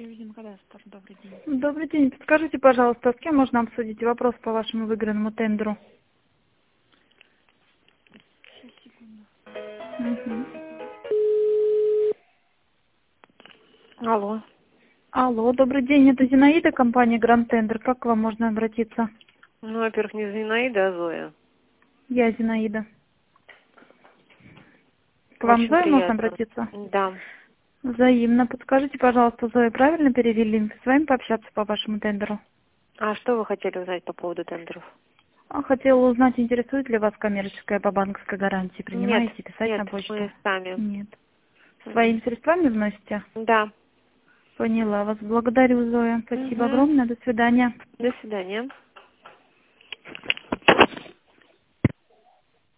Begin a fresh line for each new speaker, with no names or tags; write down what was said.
Евгений-Кадастр, добрый день.
Добрый день. Подскажите, пожалуйста, с кем можно обсудить вопрос по вашему выигранному тендеру?
Сейчас, секунду.
Мгм.
Алло.
Алло, добрый день. Это Зинаида, компания Гранд Тендер. Как к вам можно обратиться?
Ну, во-первых, не Зинаида, а Зоя.
Я Зинаида. К вам
Очень
Зоя можно
приятно.
обратиться?
Да.
Взаимно. Подскажите, пожалуйста, Зоя, правильно перевели? С вами пообщаться по вашему тендеру?
А что вы хотели узнать по поводу тендеров?
Хотела узнать, интересует ли вас коммерческая по банковской гарантии?
Нет,
Принимаете писать
нет,
на почту?
мы сами.
Нет.
Мгм.
Своими средствами вносите?
Да.
Поняла вас. Благодарю, Зоя. Спасибо
Угу.
огромное. До свидания.
До свидания.